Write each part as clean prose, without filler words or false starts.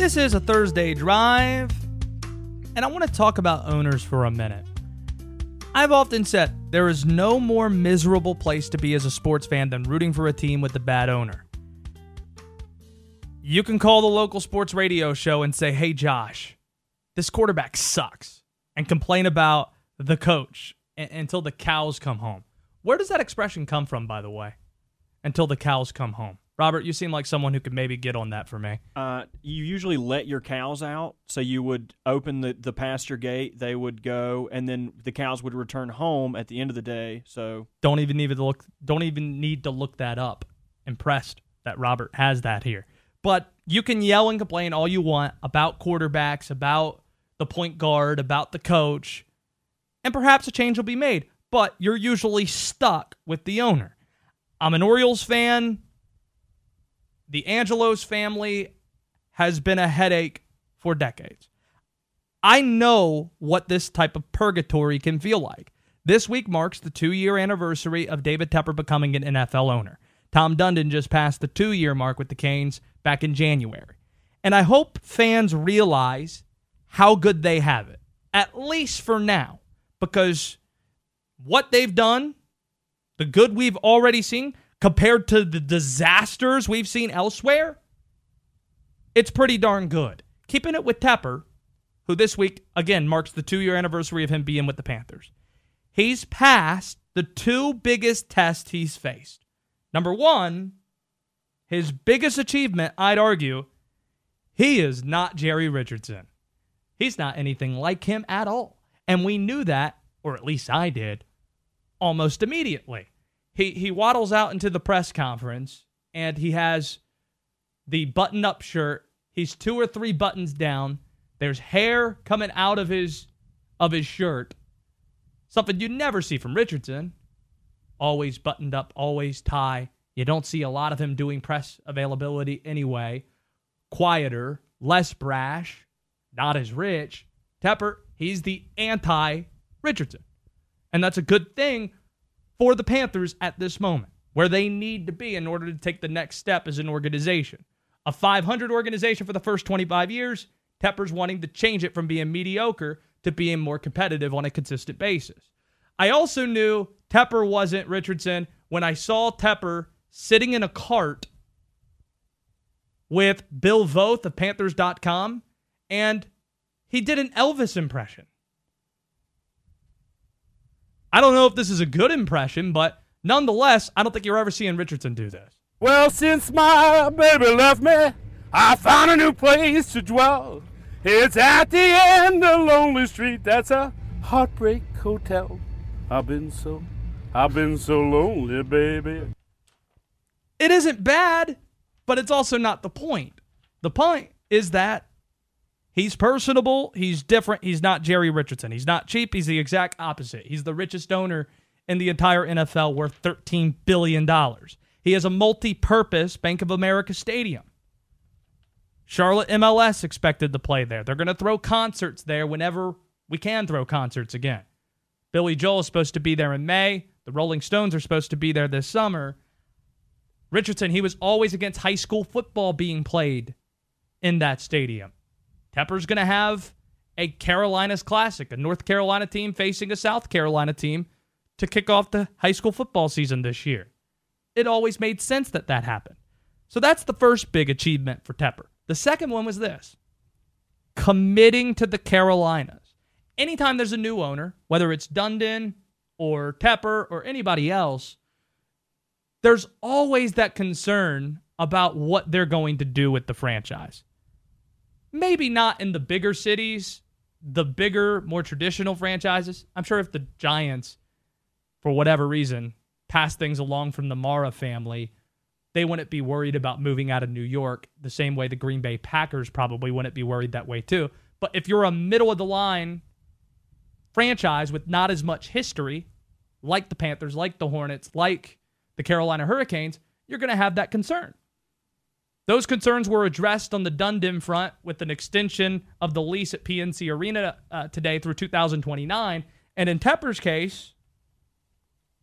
This is a Thursday Drive, and I want to talk about owners for a minute. I've often said there is no more miserable place to be as a sports fan than rooting for a team with a bad owner. You can call the local sports radio show and say, "Hey Josh, this quarterback sucks," and complain about the coach until the cows come home. Where does that expression come from, by the way? Until the cows come home. Robert, you seem like someone who could maybe get on that for me. You usually let your cows out, so you would open the pasture gate, they would go, and then the cows would return home at the end of the day. So don't even need to look that up. Impressed that Robert has that here. But you can yell and complain all you want about quarterbacks, about the point guard, about the coach, and perhaps a change will be made. But you're usually stuck with the owner. I'm an Orioles fan. The Angelos family has been a headache for decades. I know what this type of purgatory can feel like. This week marks the 2-year anniversary of David Tepper becoming an NFL owner. Tom Dundon just passed the 2-year mark with the Canes back in January. And I hope fans realize how good they have it, at least for now, because what they've done, the good we've already seen, compared to the disasters we've seen elsewhere, it's pretty darn good. Keeping it with Tepper, who this week, again, marks the 2-year anniversary of him being with the Panthers. He's passed the 2 biggest tests he's faced. Number 1, his biggest achievement, I'd argue, he is not Jerry Richardson. He's not anything like him at all. And we knew that, or at least I did, almost immediately. He waddles out into the press conference, and he has the button-up shirt. He's 2 or 3 buttons down. There's hair coming out of his shirt. Something you never see from Richardson. Always buttoned up, always tie. You don't see a lot of him doing press availability anyway. Quieter, less brash, not as rich. Tepper, he's the anti-Richardson. And that's a good thing for the Panthers at this moment, where they need to be in order to take the next step as an organization. A 500 organization for the first 25 years, Tepper's wanting to change it from being mediocre to being more competitive on a consistent basis. I also knew Tepper wasn't Richardson when I saw Tepper sitting in a cart with Bill Voth of Panthers.com, and he did an Elvis impression. I don't know if this is a good impression, but nonetheless, I don't think you're ever seeing Richardson do this. Well, since my baby left me, I found a new place to dwell. It's at the end of Lonely Street. That's a heartbreak hotel. I've been so lonely, baby. It isn't bad, but it's also not the point. The point is that he's personable, he's different, he's not Jerry Richardson. He's not cheap, he's the exact opposite. He's the richest owner in the entire NFL, worth $13 billion. He has a multi-purpose Bank of America stadium. Charlotte MLS expected to play there. They're going to throw concerts there whenever we can throw concerts again. Billy Joel is supposed to be there in May. The Rolling Stones are supposed to be there this summer. Richardson, he was always against high school football being played in that stadium. Tepper's going to have a Carolinas Classic, a North Carolina team facing a South Carolina team to kick off the high school football season this year. It always made sense that happened. So that's the first big achievement for Tepper. The second one was this: committing to the Carolinas. Anytime there's a new owner, whether it's Dundon or Tepper or anybody else, there's always that concern about what they're going to do with the franchise. Maybe not in the bigger cities, the bigger, more traditional franchises. I'm sure if the Giants, for whatever reason, pass things along from the Mara family, they wouldn't be worried about moving out of New York the same way the Green Bay Packers probably wouldn't be worried that way too. But if you're a middle-of-the-line franchise with not as much history, like the Panthers, like the Hornets, like the Carolina Hurricanes, you're going to have that concern. Those concerns were addressed on the Dundon front with an extension of the lease at PNC Arena today through 2029. And in Tepper's case,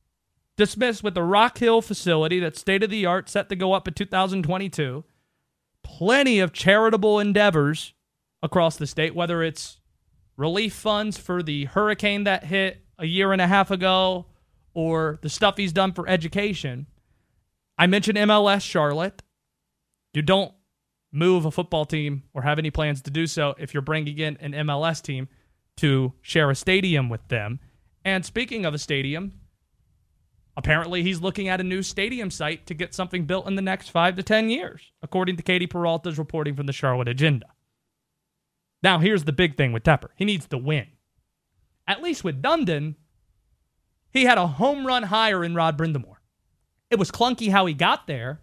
dismissed with the Rock Hill facility that's state-of-the-art, set to go up in 2022. plenty of charitable endeavors across the state, whether it's relief funds for the hurricane that hit a year and a half ago or the stuff he's done for education. I mentioned MLS Charlotte. You don't move a football team or have any plans to do so if you're bringing in an MLS team to share a stadium with them. And speaking of a stadium, apparently he's looking at a new stadium site to get something built in the next 5 to 10 years, according to Katie Peralta's reporting from the Charlotte Agenda. Now, here's the big thing with Tepper. He needs to win. At least with Dundon, he had a home run hire in Rod Brindamore. It was clunky how he got there,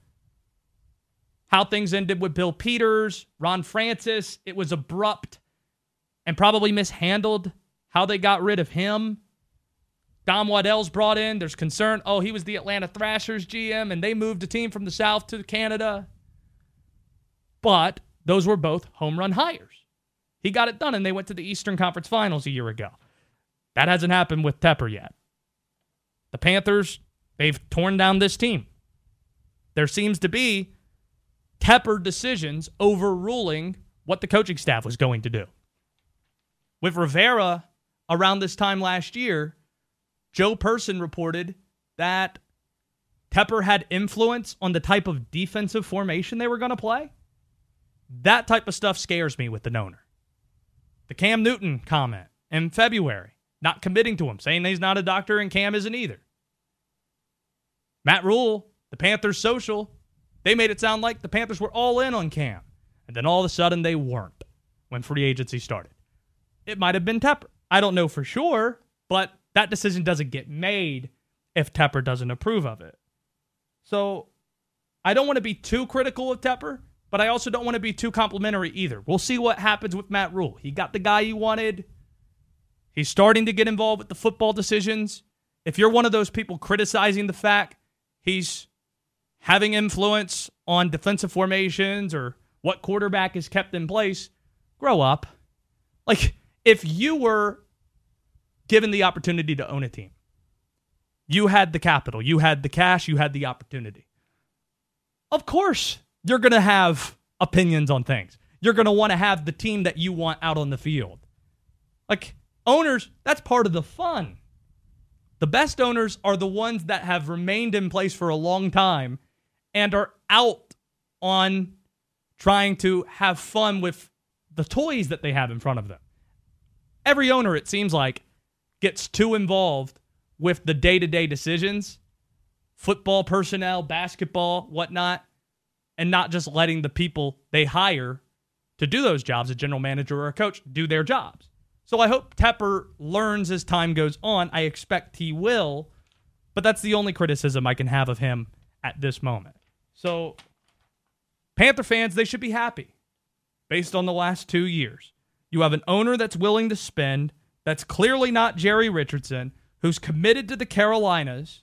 how things ended with Bill Peters, Ron Francis. It was abrupt and probably mishandled how they got rid of him. Dom Waddell's brought in. There's concern. Oh, he was the Atlanta Thrashers GM, and they moved a team from the South to Canada. But those were both home run hires. He got it done, and they went to the Eastern Conference Finals a year ago. That hasn't happened with Tepper yet. The Panthers, they've torn down this team. There seems to be Tepper decisions overruling what the coaching staff was going to do. With Rivera, around this time last year, Joe Person reported that Tepper had influence on the type of defensive formation they were going to play. That type of stuff scares me with the owner. The Cam Newton comment in February, not committing to him, saying he's not a doctor and Cam isn't either. Matt Rule, the Panthers social, they made it sound like the Panthers were all in on Cam. And then all of a sudden they weren't when free agency started. It might have been Tepper. I don't know for sure, but that decision doesn't get made if Tepper doesn't approve of it. So I don't want to be too critical of Tepper, but I also don't want to be too complimentary either. We'll see what happens with Matt Rule. He got the guy he wanted. He's starting to get involved with the football decisions. If you're one of those people criticizing the fact he's having influence on defensive formations or what quarterback is kept in place, grow up. Like, if you were given the opportunity to own a team, you had the capital, you had the cash, you had the opportunity. Of course, you're going to have opinions on things. You're going to want to have the team that you want out on the field. Like, owners, that's part of the fun. The best owners are the ones that have remained in place for a long time and are out on trying to have fun with the toys that they have in front of them. Every owner, it seems like, gets too involved with the day-to-day decisions, football personnel, basketball, whatnot, and not just letting the people they hire to do those jobs, a general manager or a coach, do their jobs. So I hope Tepper learns as time goes on. I expect he will, but that's the only criticism I can have of him at this moment. So Panther fans, they should be happy based on the last 2 years. You have an owner that's willing to spend, that's clearly not Jerry Richardson, who's committed to the Carolinas,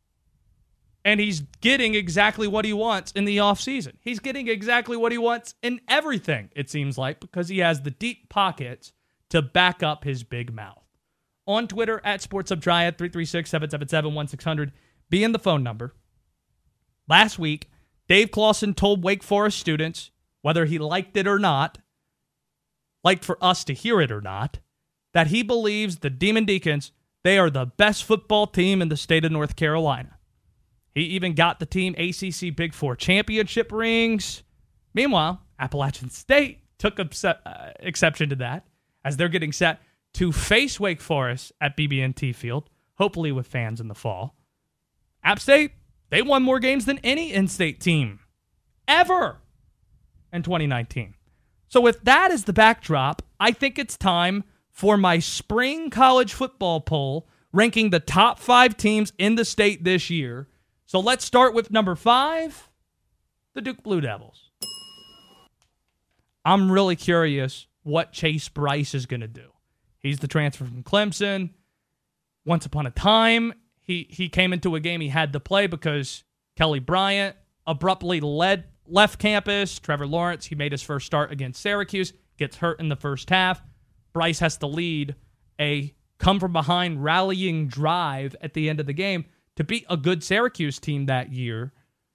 and he's getting exactly what he wants in the offseason. He's getting exactly what he wants in everything, it seems like, because he has the deep pockets to back up his big mouth. On Twitter, at SportsUpTriad, 336-777-1600, be in the phone number. Last week, Dave Clawson told Wake Forest students, whether he liked it or not, liked for us to hear it or not, that he believes the Demon Deacons, they are the best football team in the state of North Carolina. He even got the team ACC Big Four championship rings. Meanwhile, Appalachian State took exception to that as they're getting set to face Wake Forest at BB&T Field, hopefully with fans in the fall. App State, they won more games than any in-state team ever in 2019. So with that as the backdrop, I think it's time for my spring college football poll ranking the top 5 teams in the state this year. So let's start with number 5, the Duke Blue Devils. I'm really curious what Chase Bryce is going to do. He's the transfer from Clemson. Once upon a time, he came into a game he had to play because Kelly Bryant abruptly left campus. Trevor Lawrence, he made his first start against Syracuse, gets hurt in the first half. Bryce has to lead a come-from-behind rallying drive at the end of the game to beat a good Syracuse team that year.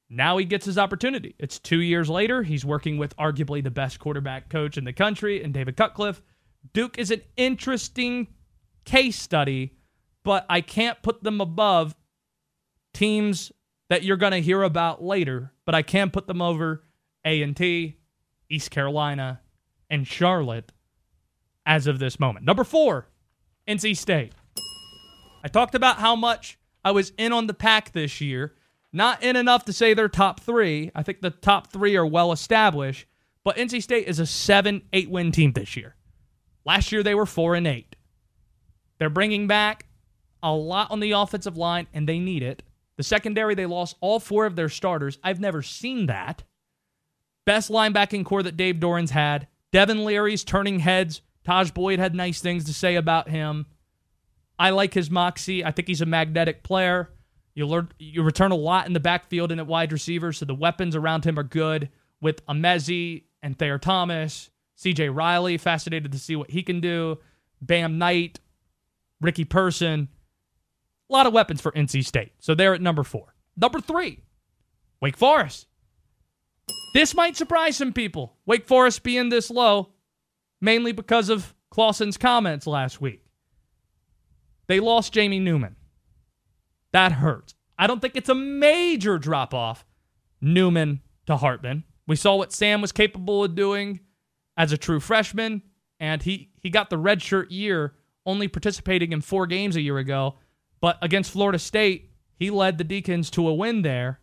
Now he gets his opportunity. It's 2 years later. He's working with arguably the best quarterback coach in the country, and David Cutcliffe. Duke is an interesting case study, but I can't put them above teams that you're going to hear about later, but I can put them over A&T, East Carolina, and Charlotte as of this moment. Number 4, NC State. I talked about how much I was in on the Pac this year. Not in enough to say they're top 3. I think the top 3 are well established, but NC State is a 7-8 win team this year. Last year they were 4-8. They're bringing back a lot on the offensive line, and they need it. The secondary, they lost all 4 of their starters. I've never seen that. Best linebacking core that Dave Doran's had. Devin Leary's turning heads. Taj Boyd had nice things to say about him. I like his moxie. I think he's a magnetic player. You return a lot in the backfield and at wide receiver, so the weapons around him are good with Amezi and Thayer Thomas, C.J. Riley, fascinated to see what he can do, Bam Knight, Ricky Person. A lot of weapons for NC State. So they're at number 4. Number 3, Wake Forest. This might surprise some people. Wake Forest being this low, mainly because of Clawson's comments last week. They lost Jamie Newman. That hurts. I don't think it's a major drop-off, Newman to Hartman. We saw what Sam was capable of doing as a true freshman, and he got the redshirt year, only participating in 4 games a year ago. But against Florida State, he led the Deacons to a win there.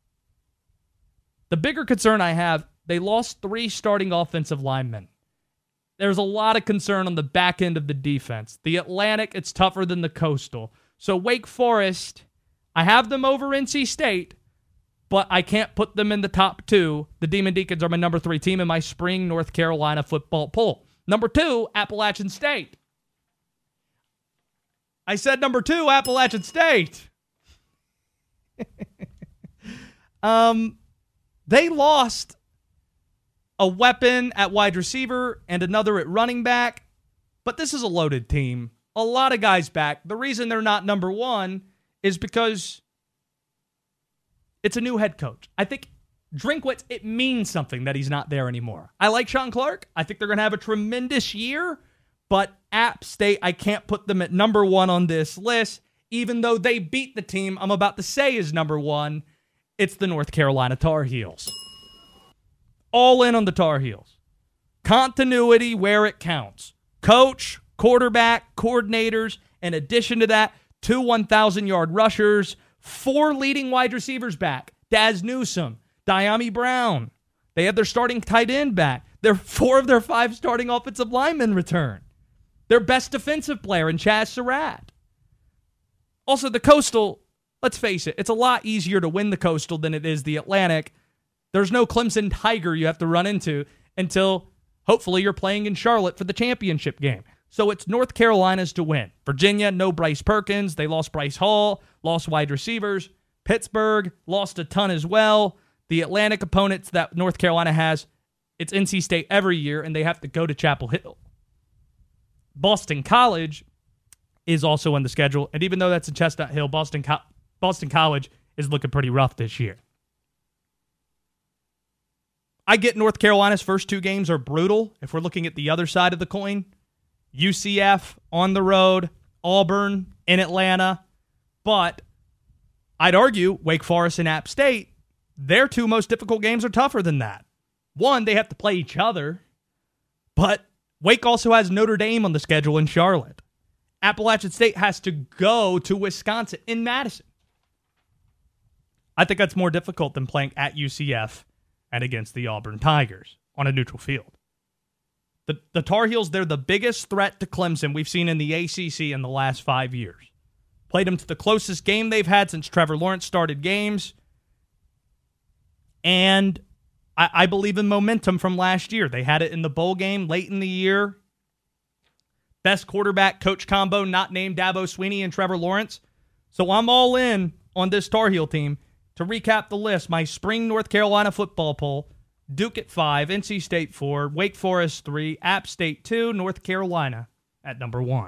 The bigger concern I have, they lost 3 starting offensive linemen. There's a lot of concern on the back end of the defense. The Atlantic, it's tougher than the Coastal. So Wake Forest, I have them over NC State, but I can't put them in the top 2. The Demon Deacons are my number 3 team in my spring North Carolina football poll. Number 2, Appalachian State. I said number 2, Appalachian State. They lost a weapon at wide receiver and another at running back, but this is a loaded team. A lot of guys back. The reason they're not number 1 is because it's a new head coach. I think Drinkwitz, it means something that he's not there anymore. I like Sean Clark. I think they're going to have a tremendous year, but App State, I can't put them at number 1 on this list, even though they beat the team I'm about to say is number 1. It's the North Carolina Tar Heels. All in on the Tar Heels. Continuity where it counts. Coach, quarterback, coordinators, in addition to that, 2 1,000-yard rushers, 4 leading wide receivers back. Daz Newsome, Diami Brown. They have their starting tight end back. 4 of their 5 starting offensive linemen return. Their best defensive player in Chaz Surratt. Also, the Coastal, let's face it, it's a lot easier to win the Coastal than it is the Atlantic. There's no Clemson Tiger you have to run into until hopefully you're playing in Charlotte for the championship game. So it's North Carolina's to win. Virginia, no Bryce Perkins. They lost Bryce Hall, lost wide receivers. Pittsburgh lost a ton as well. The Atlantic opponents that North Carolina has, it's NC State every year, and they have to go to Chapel Hill. Boston College is also on the schedule, and even though that's in Chestnut Hill, Boston College is looking pretty rough this year. I get North Carolina's first 2 games are brutal. If we're looking at the other side of the coin, UCF on the road, Auburn in Atlanta. But I'd argue Wake Forest and App State, their 2 most difficult games are tougher than that. One, they have to play each other, but Wake also has Notre Dame on the schedule in Charlotte. Appalachian State has to go to Wisconsin in Madison. I think that's more difficult than playing at UCF and against the Auburn Tigers on a neutral field. The Tar Heels, they're the biggest threat to Clemson we've seen in the ACC in the last 5 years. Played them to the closest game they've had since Trevor Lawrence started games. And I believe in momentum from last year. They had it in the bowl game late in the year. Best quarterback coach combo not named Dabo Swinney and Trevor Lawrence. So I'm all in on this Tar Heel team. To recap the list, my spring North Carolina football poll, Duke at 5, NC State 4, Wake Forest 3, App State 2, North Carolina at number 1.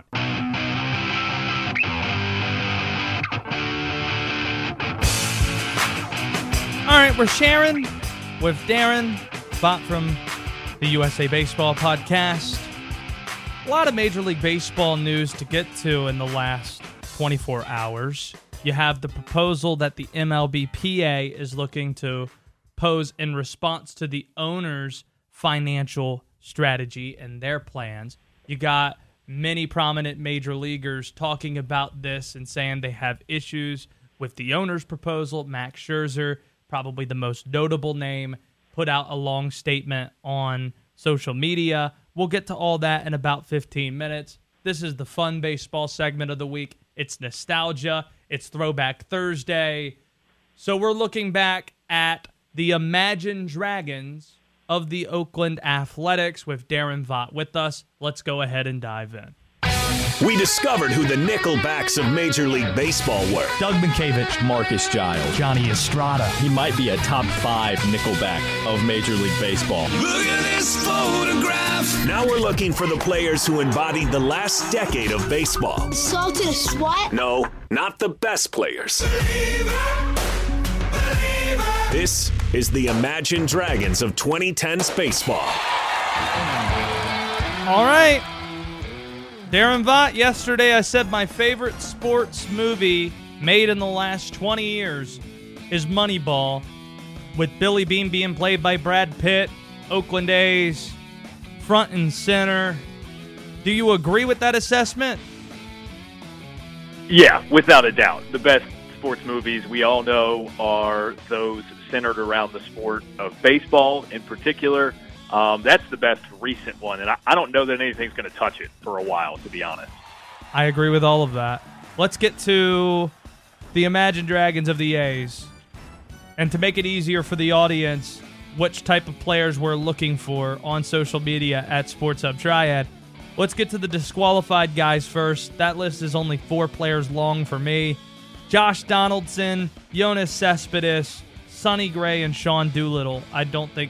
All right, we're sharing with Darren Vaught from the USA Baseball Podcast. A lot of Major League Baseball news to get to in the last 24 hours. You have the proposal that the MLBPA is looking to pose in response to the owners' financial strategy and their plans. You got many prominent major leaguers talking about this and saying they have issues with the owner's proposal. Max Scherzer, probably the most notable name, put out a long statement on social media. We'll get to all that in about 15 minutes. This is the fun baseball segment of the week. It's nostalgia. It's Throwback Thursday. So we're looking back at the Imagine Dragons of the Oakland Athletics with Darren Vaught with us. Let's go ahead and dive in. We discovered who the Nickelbacks of Major League Baseball were. Doug Mientkiewicz, Marcus Giles, Johnny Estrada. He might be a top 5 Nickelback of Major League Baseball. Look at this photograph. Now we're looking for the players who embodied the last decade of baseball. Salted a SWAT? No, not the best players. This is the Imagine Dragons of 2010's baseball. All right. Darren Vaught, yesterday I said my favorite sports movie made in the last 20 years is Moneyball, with Billy Beane being played by Brad Pitt, Oakland A's, front and center. Do you agree with that assessment? Yeah, without a doubt. The best sports movies we all know are those centered around the sport of baseball in particular. That's the best recent one, and I don't know that anything's going to touch it for a while, to be honest. I agree with all of that. Let's get to the Imagine Dragons of the A's. And to make it easier for the audience, which type of players we're looking for on social media at Sports Hub Triad, let's get to the disqualified guys first. That list is only 4 players long for me. Josh Donaldson, Yoenis Cespedes, Sonny Gray, and Sean Doolittle. I don't think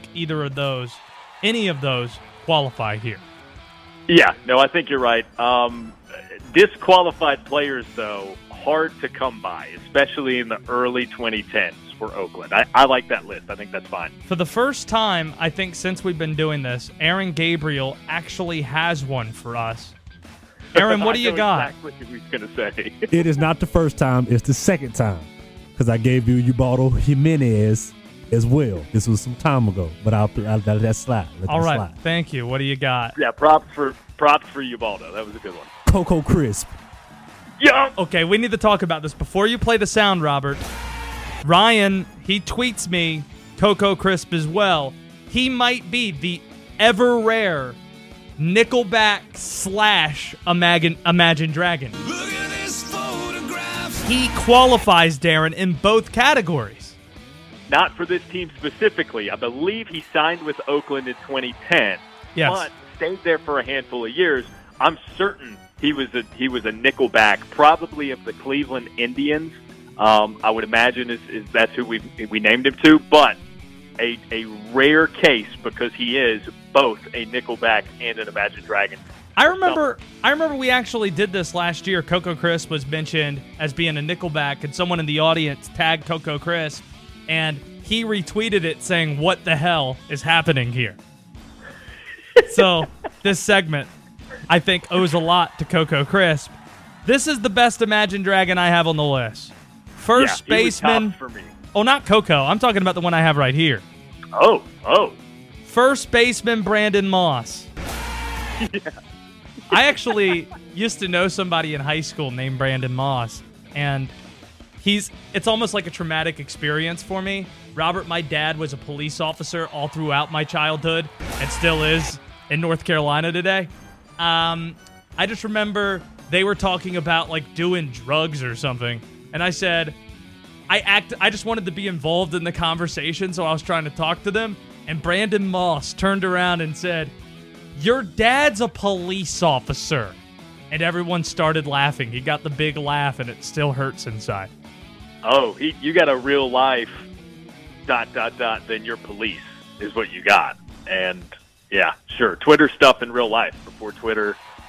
any of those qualify here. Yeah, no, I think you're right. Disqualified players, though, hard to come by, especially in the early 2010s for Oakland. I like that list. I think that's fine. For the first time, I think, since we've been doing this, Aaron Gabriel actually has one for us. Aaron, what do you got? Exactly what he was going to say. It is not the first time. It's the second time. Because I gave you Ubaldo Jimenez as well. This was some time ago, but I'll let that slide. All right, thank you. What do you got? Yeah, props for Ubaldo. That was a good one. Coco Crisp. Yeah. Okay, we need to talk about this. Before you play the sound, Robert, Ryan, he tweets me Coco Crisp as well. He might be the ever-rare Nickelback / Imagine Dragon. Look at this photograph. He qualifies, Darren, in both categories. Not for this team specifically. I believe he signed with Oakland in 2010. Yes. But stayed there for a handful of years. I'm certain he was a Nickelback, probably of the Cleveland Indians. I would imagine is that's who we named him to, but a rare case because he is both a Nickelback and an Imagine Dragon. I remember we actually did this last year. Coco Crisp was mentioned as being a Nickelback, and someone in the audience tagged Coco Crisp, and he retweeted it saying, "What the hell is happening here?" So this segment, I think, owes a lot to Coco Crisp. This is the best Imagine Dragon I have on the list. First baseman. For me. Oh, not Coco. I'm talking about the one I have right here. Oh. First baseman Brandon Moss. Yeah. I actually used to know somebody in high school named Brandon Moss, and it's almost like a traumatic experience for me. Robert, my dad was a police officer all throughout my childhood and still is in North Carolina today. I just remember they were talking about like doing drugs or something, and I said I just wanted to be involved in the conversation, so I was trying to talk to them, and Brandon Moss turned around and said, "Your dad's a police officer." And everyone started laughing. He got the big laugh, and it still hurts inside. Oh, you got a real life ... then your police is what you got. And yeah, sure. Twitter stuff in real life before Twitter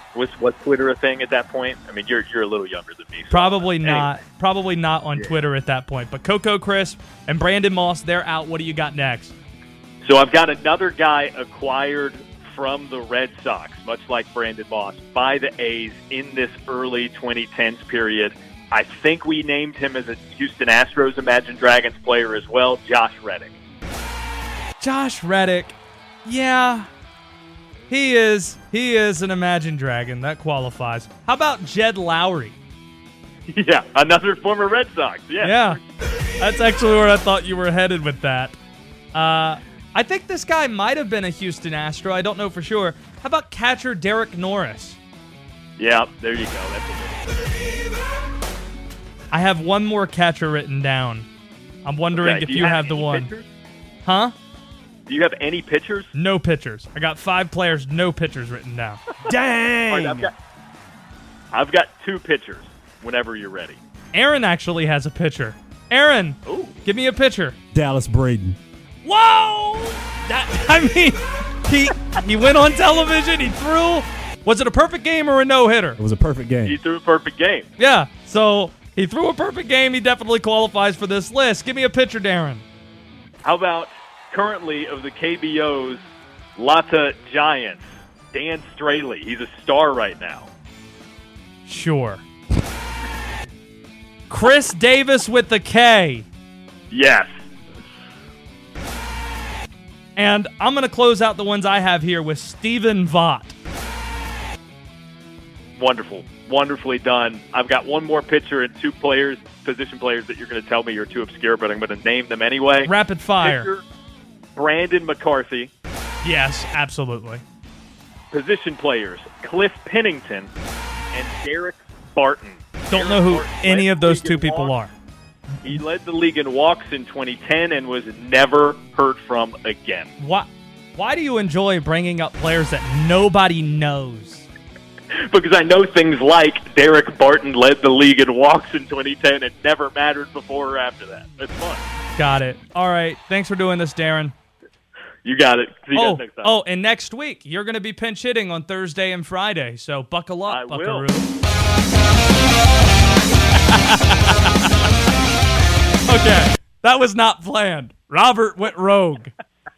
Was Twitter a thing at that point? I mean, you're a little younger than me. So Probably not. Anyway. Probably not on Twitter at that point. But Coco Crisp and Brandon Moss, they're out. What do you got next? So I've got another guy acquired from the Red Sox, much like Brandon Moss, by the A's in this early 2010s period. I think we named him as a Houston Astros Imagine Dragons player as well, Josh Reddick. Josh Reddick. Yeah. He is an Imagine Dragon. That qualifies. How about Jed Lowry? Yeah, another former Red Sox. Yeah. That's actually where I thought you were headed with that. I think this guy might have been a Houston Astro. I don't know for sure. How about catcher Derek Norris? Yeah, there you go. That's a good one. I have one more catcher written down. I'm wondering Okay, if do you have the any one. pitchers? Huh? Do you have any pitchers? No pitchers. I got 5 players, no pitchers written down. Dang! All right, I've got 2 pitchers whenever you're ready. Aaron actually has a pitcher. Aaron, Ooh. give me a pitcher. Dallas Braden. Whoa! He went on television. He threw. Was it a perfect game or a no-hitter? It was a perfect game. He threw a perfect game. Yeah. So he threw a perfect game. He definitely qualifies for this list. Give me a pitcher, Darren. How about currently of the KBO's Lotta Giants, Dan Straley? He's a star right now. Sure. Chris Davis with the K. Yes. And I'm going to close out the ones I have here with Stephen Vaught. Wonderful. Wonderfully done. I've got one more pitcher and 2 players, position players that you're going to tell me are too obscure, but I'm going to name them anyway. Rapid fire. Pitcher, Brandon McCarthy. Yes, absolutely. Position players, Cliff Pennington and Derek Barton. Don't know who any of those 2 people are. He led the league in walks in 2010 and was never heard from again. Why do you enjoy bringing up players that nobody knows? Because I know things like Derek Barton led the league in walks in 2010 and never mattered before or after that. It's fun. Got it. All right. Thanks for doing this, Darren. You got it. See you guys next time. And next week, you're going to be pinch hitting on Thursday and Friday, so buckle up, I buckaroo. will. Okay, that was not planned. Robert went rogue.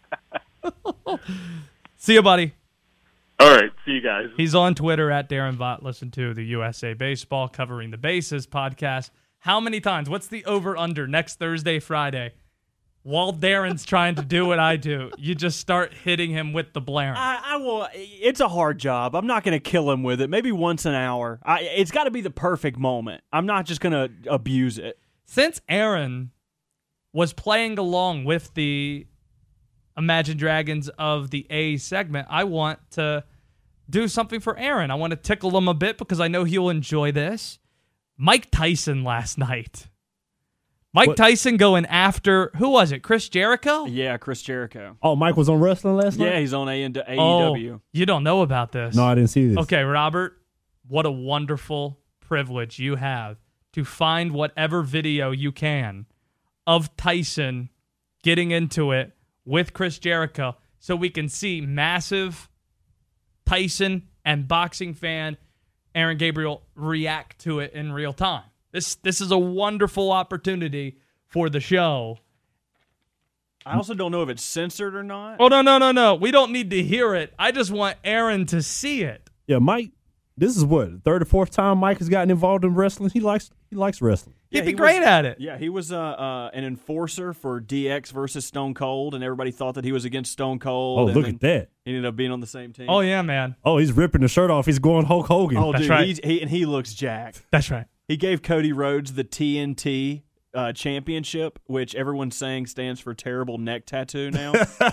See you, buddy. All right. See you guys. He's on Twitter at Darren Vaught. Listen to the USA Baseball Covering the Bases podcast. How many times? What's the over-under next Thursday, Friday? While Darren's trying to do what I do, you just start hitting him with the blaring. I will. It's a hard job. I'm not going to kill him with it. Maybe once an hour. It's got to be the perfect moment. I'm not just going to abuse it. Since Aaron was playing along with the Imagine Dragons of the A segment, I want to do something for Aaron. I want to tickle him a bit because I know he'll enjoy this. Mike Tyson last night. Mike Tyson going after, who was it, Chris Jericho? Yeah, Chris Jericho. Oh, Mike was on wrestling last night? Yeah, he's on AEW. Oh, you don't know about this. No, I didn't see this. Okay, Robert, what a wonderful privilege you have to find whatever video you can of Tyson getting into it with Chris Jericho so we can see massive Tyson and boxing fan Aaron Gabriel react to it in real time. This is a wonderful opportunity for the show. I also don't know if it's censored or not. Oh, no. We don't need to hear it. I just want Aaron to see it. Yeah, Mike, this is what, third or fourth time Mike has gotten involved in wrestling? He likes wrestling. He'd be great at it. Yeah, he was an enforcer for DX versus Stone Cold, and everybody thought that he was against Stone Cold. Oh, and look then at that. He ended up being on the same team. Oh, yeah, man. Oh, he's ripping the shirt off. He's going Hulk Hogan. Oh, That's dude, right. he looks jacked. That's right. He gave Cody Rhodes the TNT championship, which everyone's saying stands for terrible neck tattoo now.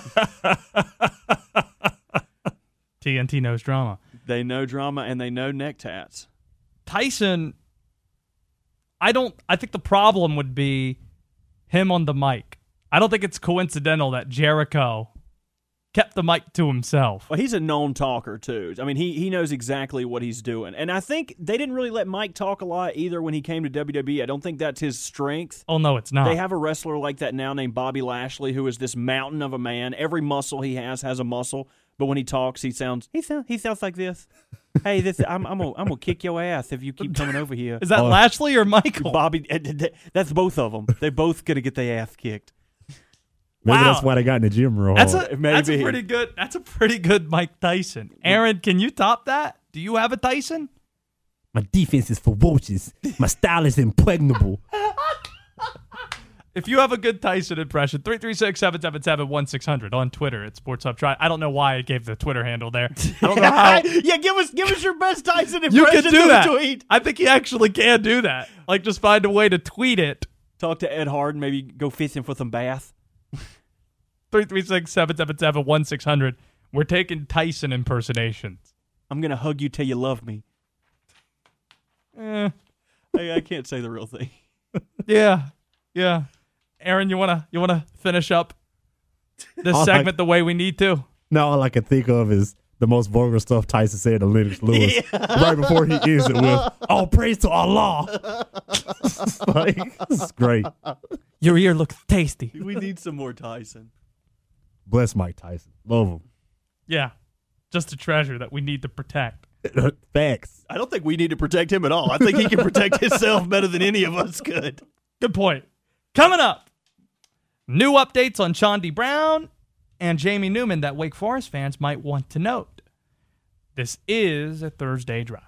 TNT knows drama. They know drama and they know neck tats. Tyson, I think the problem would be him on the mic. I don't think it's coincidental that Jericho kept the mic to himself. Well, he's a known talker, too. I mean, he knows exactly what he's doing. And I think they didn't really let Mike talk a lot either when he came to WWE. I don't think that's his strength. Oh, no, it's not. They have a wrestler like that now named Bobby Lashley, who is this mountain of a man. Every muscle he has a muscle. but when he talks, he sounds like this. Hey, I'm gonna kick your ass if you keep coming over here. Is that Lashley or Michael? Bobby? That's both of them. They both gonna get their ass kicked. Maybe Wow. that's why they got in the gym real hard. That's a pretty good. That's a pretty good Mike Tyson. Aaron, can you top that? Do you have a Tyson? My defense is ferocious. My style is impregnable. If you have a good Tyson impression, 336-777-1600 on Twitter at Sports Hub Try. I don't know why I gave the Twitter handle there. I don't know how. Yeah, give us your best Tyson impression. You can do to that. Tweet. I think you actually can do that. Like, just find a way to tweet it. Talk to Ed Harden. Maybe go fishing for some bass. 336-777-1600. We're taking Tyson impersonations. I'm gonna hug you till you love me. I can't say the real thing. Yeah. Aaron, you wanna finish up this segment the way we need to? Now all I can think of is the most vulgar stuff Tyson said to Lennox Lewis right before he ends it with, "All praise to Allah." Like, this is great. Your ear looks tasty. We need some more Tyson. Bless Mike Tyson. Love him. Yeah. Just a treasure that we need to protect. Facts. I don't think we need to protect him at all. I think he can protect himself better than any of us could. Good point. Coming up, new updates on Chaundi Brown and Jamie Newman that Wake Forest fans might want to note. This is a Thursday Drive.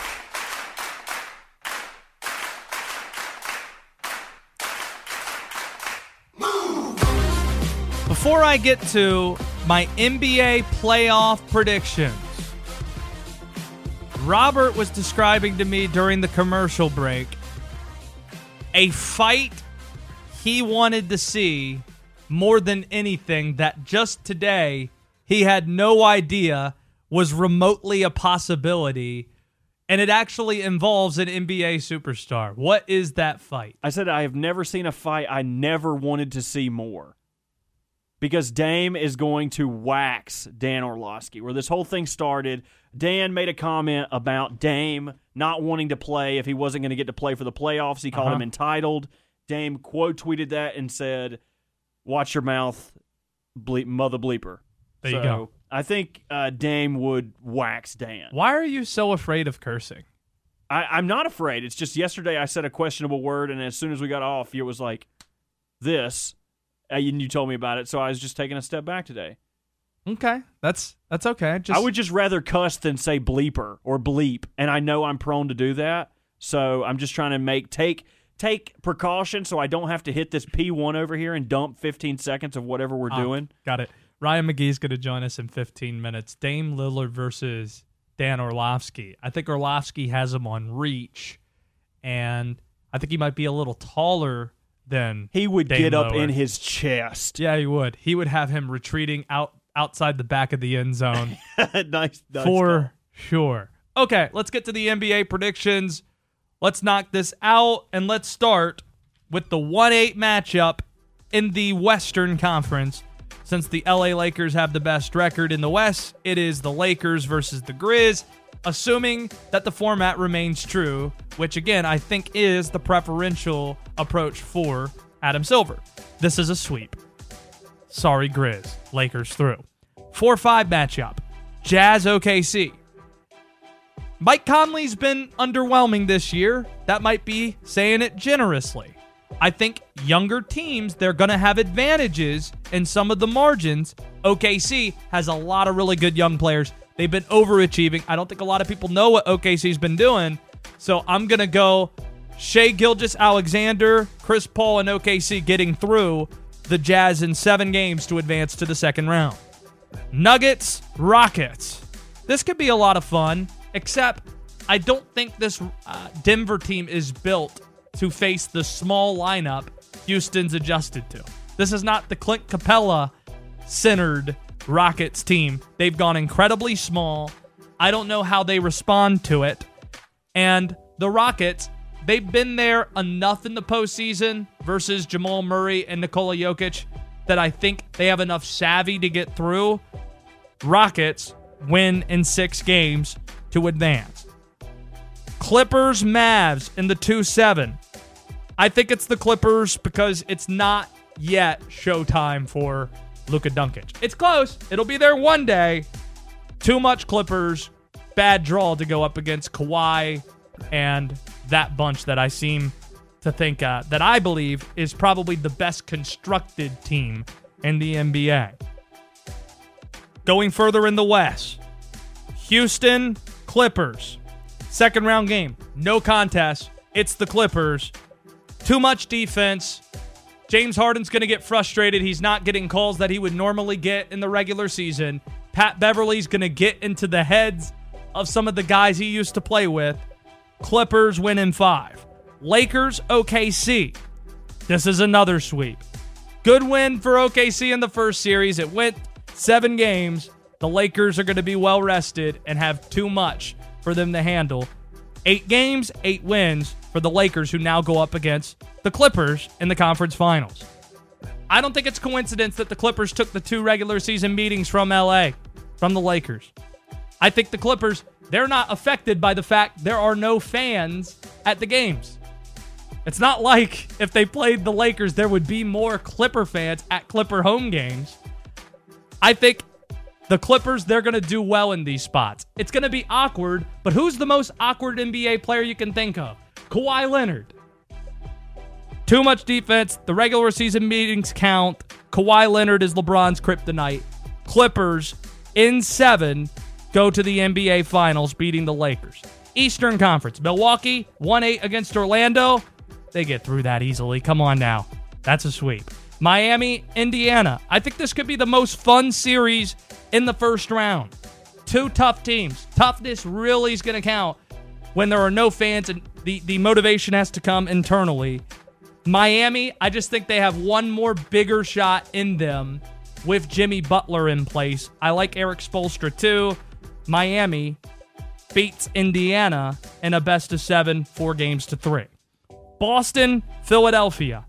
Before I get to my NBA playoff predictions, Robert was describing to me during the commercial break a fight he wanted to see more than anything that just today he had no idea was remotely a possibility, and it actually involves an NBA superstar. What is that fight? I said I have never seen a fight I never wanted to see more. Because Dame is going to wax Dan Orlovsky. Where this whole thing started, Dan made a comment about Dame not wanting to play if he wasn't going to get to play for the playoffs. He called him entitled. Dame quote tweeted that and said, "Watch your mouth, mother bleeper." There you go. I think Dame would wax Dan. Why are you so afraid of cursing? I'm not afraid. It's just yesterday I said a questionable word, and as soon as we got off, it was like this. And you told me about it, so I was just taking a step back today. Okay, that's okay. I would just rather cuss than say bleeper or bleep, and I know I'm prone to do that, so I'm just trying to take precaution so I don't have to hit this P1 over here and dump 15 seconds of whatever we're doing. Got it. Ryan McGee's going to join us in 15 minutes. Dame Lillard versus Dan Orlovsky. I think Orlovsky has him on reach, and I think he might be a little taller than he would Dame get up Lillard. in his chest. Yeah, he would. He would have him retreating outside the back of the end zone. nice for sure. Okay, let's get to the NBA predictions. Let's knock this out, and let's start with the 1-8 matchup in the Western Conference. Since the LA Lakers have the best record in the West, it is the Lakers versus the Grizz, assuming that the format remains true, which again I think is the preferential approach for Adam Silver. This is a sweep. Sorry, Grizz. Lakers through. 4-5 matchup. Jazz OKC. Mike Conley's been underwhelming this year. That might be saying it generously. I think younger teams, they're going to have advantages in some of the margins. OKC has a lot of really good young players. They've been overachieving. I don't think a lot of people know what OKC's been doing. So I'm going to go Shai Gilgeous-Alexander, Chris Paul, and OKC getting through the Jazz in 7 games to advance to the second round. Nuggets, Rockets. This could be a lot of fun, except I don't think this Denver team is built to face the small lineup Houston's adjusted to. This is not the Clint Capella-centered Rockets team. They've gone incredibly small. I don't know how they respond to it. And the Rockets, they've been there enough in the postseason versus Jamal Murray and Nikola Jokic that I think they have enough savvy to get through. Rockets win in 6 games to advance. Clippers, Mavs in the 2-7. I think it's the Clippers because it's not yet showtime for Luka Doncic. It's close. It'll be there one day, Too much Clippers. Bad draw to go up against Kawhi and that bunch that I seem to think that I believe is probably the best constructed team in the NBA. Going further in the West, Houston Clippers. Second round game. No contest. It's the Clippers. Too much defense. James Harden's going to get frustrated. He's not getting calls that he would normally get in the regular season. Pat Beverly's going to get into the heads of some of the guys he used to play with. Clippers win in 5. Lakers, OKC. This is another sweep. Good win for OKC in the first series. It went 7 games. The Lakers are going to be well rested and have too much for them to handle. 8 games, 8 wins for the Lakers, who now go up against the Clippers in the conference finals. I don't think it's coincidence that the Clippers took the 2 regular season meetings from LA, from the Lakers. I think the Clippers, they're not affected by the fact there are no fans at the games. It's not like if they played the Lakers, there would be more Clipper fans at Clipper home games. I think the Clippers, they're going to do well in these spots. It's going to be awkward, but who's the most awkward NBA player you can think of? Kawhi Leonard. Too much defense. The regular season meetings count. Kawhi Leonard is LeBron's kryptonite. Clippers, in 7, go to the NBA Finals, beating the Lakers. Eastern Conference. Milwaukee, 1-8 against Orlando. They get through that easily. Come on now. That's a sweep. Miami, Indiana. I think this could be the most fun series in the first round. 2 tough teams. Toughness really is going to count when there are no fans and the motivation has to come internally. Miami, I just think they have one more bigger shot in them with Jimmy Butler in place. I like Eric Spoelstra too. Miami beats Indiana in a best of 7, 4-3. Boston, Philadelphia.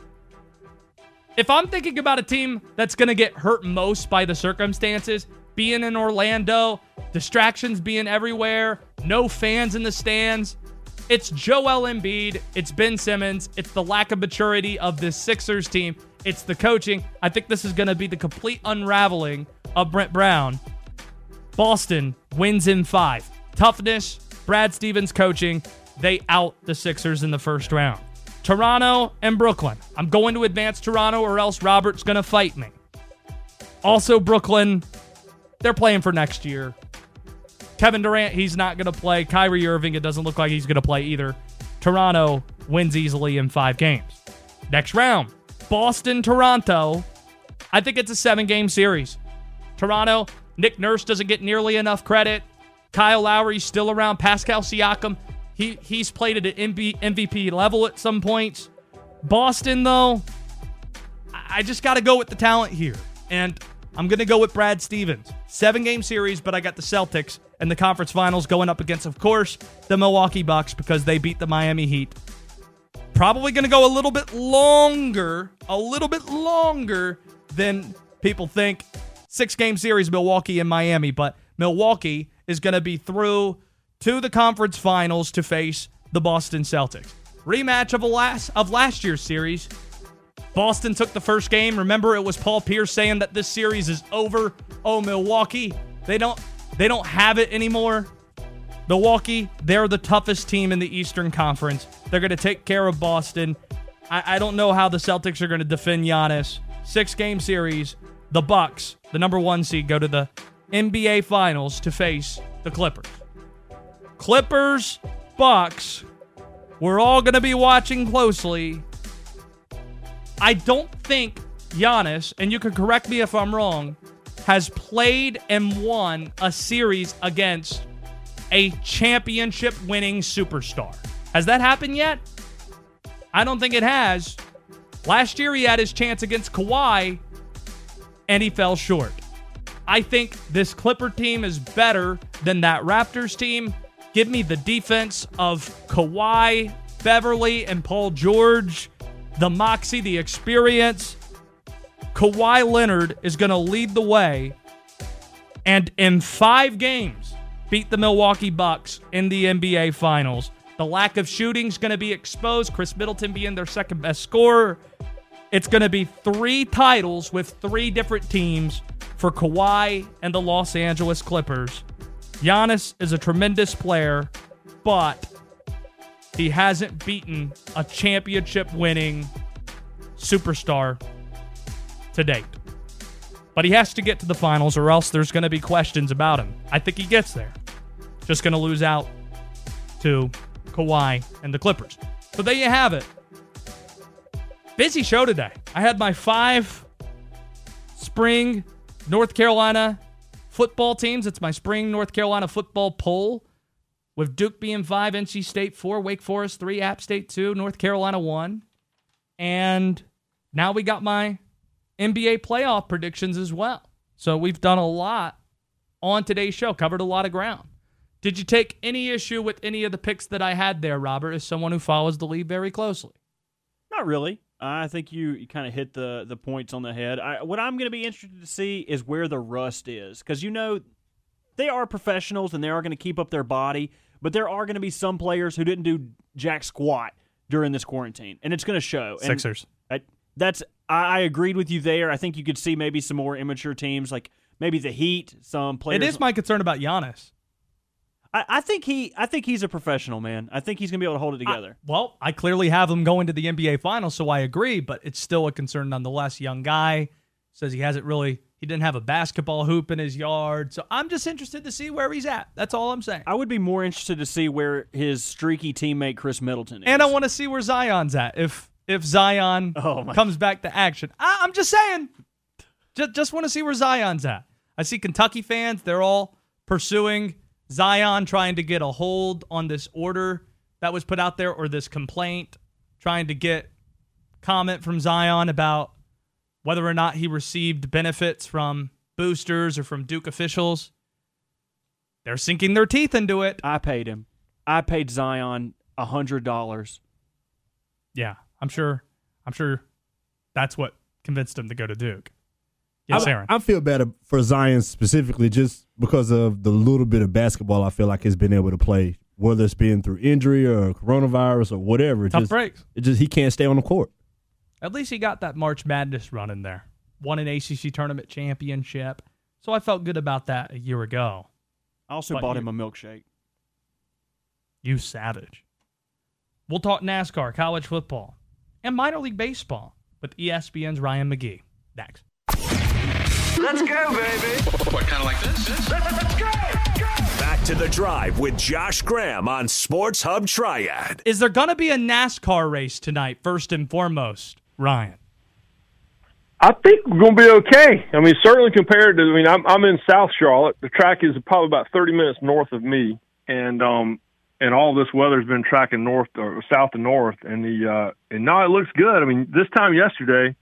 If I'm thinking about a team that's going to get hurt most by the circumstances, being in Orlando, distractions being everywhere, no fans in the stands, it's Joel Embiid, it's Ben Simmons, it's the lack of maturity of this Sixers team, it's the coaching. I think this is going to be the complete unraveling of Brett Brown. Boston wins in 5. Toughness, Brad Stevens coaching, they out the Sixers in the first round. Toronto and Brooklyn. I'm going to advance Toronto or else Robert's going to fight me. Also, Brooklyn, they're playing for next year. Kevin Durant, he's not going to play. Kyrie Irving, it doesn't look like he's going to play either. Toronto wins easily in 5 games. Next round, Boston, Toronto. I think it's a 7-game series. Toronto, Nick Nurse doesn't get nearly enough credit. Kyle Lowry's still around. Pascal Siakam, he's played at an MVP level at some points. Boston, though, I just got to go with the talent here. And I'm going to go with Brad Stevens. 7-game series, but I got the Celtics in the conference finals going up against, of course, the Milwaukee Bucks because they beat the Miami Heat. Probably going to go a little bit longer than people think. 6-game series, Milwaukee and Miami, but Milwaukee is going to be through to the conference finals to face the Boston Celtics. Rematch of last year's series. Boston took the first game. Remember, it was Paul Pierce saying that this series is over. Oh, Milwaukee, they don't have it anymore. Milwaukee, they're the toughest team in the Eastern Conference. They're going to take care of Boston. I don't know how the Celtics are going to defend Giannis. 6-game series. The Bucks, the number 1 seed, go to the NBA Finals to face the Clippers. Clippers, Bucks, we're all going to be watching closely. I don't think Giannis, and you can correct me if I'm wrong, has played and won a series against a championship-winning superstar. Has that happened yet? I don't think it has. Last year he had his chance against Kawhi, and he fell short. I think this Clipper team is better than that Raptors team. Give me the defense of Kawhi, Beverly, and Paul George. The moxie, the experience. Kawhi Leonard is going to lead the way and in 5 games beat the Milwaukee Bucks in the NBA Finals. The lack of shooting is going to be exposed. Chris Middleton being their second best scorer. It's going to be 3 titles with 3 different teams for Kawhi and the Los Angeles Clippers. Giannis is a tremendous player, but he hasn't beaten a championship-winning superstar to date. But he has to get to the finals or else there's going to be questions about him. I think he gets there. Just going to lose out to Kawhi and the Clippers. So there you have it. Busy show today. I had my 5 spring North Carolina football teams. It's my spring North Carolina football poll, with Duke being 5, NC State 4, Wake Forest 3, App State 2, North Carolina 1. And now we got my NBA playoff predictions as well. So we've done a lot on today's show, covered a lot of ground. Did you take any issue with any of the picks that I had there, Robert, as someone who follows the league very closely? Not really. I think you kind of hit the points on the head. What I'm going to be interested to see is where the rust is, because they are professionals and they are going to keep up their body, but there are going to be some players who didn't do jack squat during this quarantine, and it's going to show. Sixers. I agreed with you there. I think you could see maybe some more immature teams, like maybe the Heat. Some players. It is my concern about Giannis. I think he's a professional, man. I think he's going to be able to hold it together. I clearly have him going to the NBA Finals, so I agree, but it's still a concern nonetheless. Young guy says he didn't have a basketball hoop in his yard, so I'm just interested to see where he's at. That's all I'm saying. I would be more interested to see where his streaky teammate Chris Middleton is. And I want to see where Zion's at, if Zion comes back to action. I'm just saying, just want to see where Zion's at. I see Kentucky fans, they're all pursuing Zion, trying to get a hold on this order that was put out there, or this complaint, trying to get comment from Zion about whether or not he received benefits from boosters or from Duke officials. They're sinking their teeth into it. I paid him. I paid Zion $100. Yeah, I'm sure that's what convinced him to go to Duke. Yes, Aaron. I feel bad for Zion specifically just because of the little bit of basketball I feel like he's been able to play, whether it's been through injury or coronavirus or whatever. Tough breaks. He can't stay on the court. At least he got that March Madness run in there. Won an ACC tournament championship. So I felt good about that a year ago. I also bought him a milkshake. You savage. We'll talk NASCAR, college football, and minor league baseball with ESPN's Ryan McGee. Next. Let's go, baby. What, kind of like this? Let's go. Back to the Drive with Josh Graham on Sports Hub Triad. Is there going to be a NASCAR race tonight, first and foremost, Ryan? I think we're going to be okay. I mean, certainly compared to, I'm in South Charlotte. The track is probably about 30 minutes north of me, and all this weather's been tracking north or south to north, and now it looks good. I mean, this time yesterday,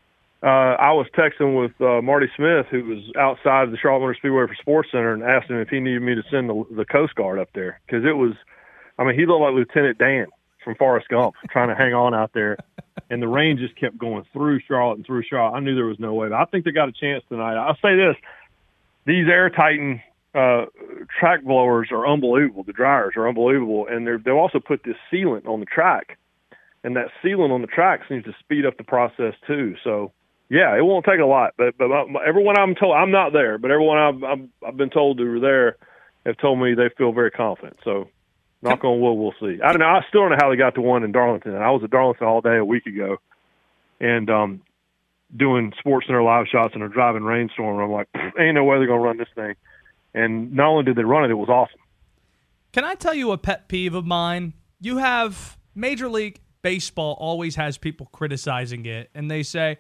I was texting with Marty Smith, who was outside the Charlotte Motor Speedway for Sports Center, and asked him if he needed me to send the Coast Guard up there, because it was, he looked like Lieutenant Dan from Forrest Gump trying to hang on out there, and the rain just kept going through Charlotte and through Charlotte. I knew there was no way, but I think they got a chance tonight. I'll say this: these Air Titan track blowers are unbelievable. The dryers are unbelievable, and they've also put this sealant on the track, and that sealant on the track seems to speed up the process too. So. Yeah, it won't take a lot, but everyone I'm told, I'm not there, but everyone I've been told who were there have told me they feel very confident. So, knock on wood, we'll see. I don't know. I still don't know how they got the one in Darlington. I was at Darlington all day a week ago, and doing Sports Center live shots in a driving rainstorm. And I'm like, ain't no way they're gonna run this thing. And not only did they run it, it was awesome. Can I tell you a pet peeve of mine? You have Major League Baseball always has people criticizing it, and they say,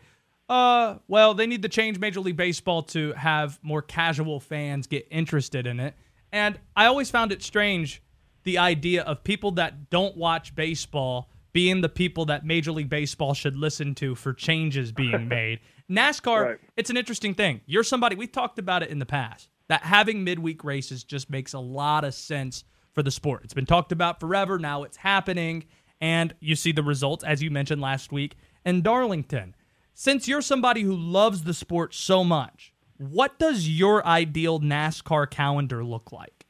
well, they need to change Major League Baseball to have more casual fans get interested in it. And I always found it strange, the idea of people that don't watch baseball being the people that Major League Baseball should listen to for changes being made. NASCAR, right. It's an interesting thing. You're somebody, we've talked about it in the past, that having midweek races just makes a lot of sense for the sport. It's been talked about forever. Now it's happening. And you see the results, as you mentioned last week, in Darlington. Since you're somebody who loves the sport so much, what does your ideal NASCAR calendar look like?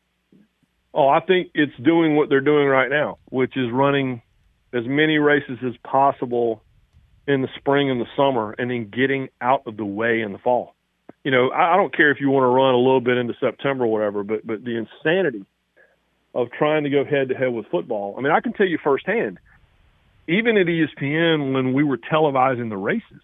Oh, I think it's doing what they're doing right now, which is running as many races as possible in the spring and the summer, and then getting out of the way in the fall. I don't care if you want to run a little bit into September or whatever, but the insanity of trying to go head-to-head with football. I mean, I can tell you firsthand, even at ESPN when we were televising the races,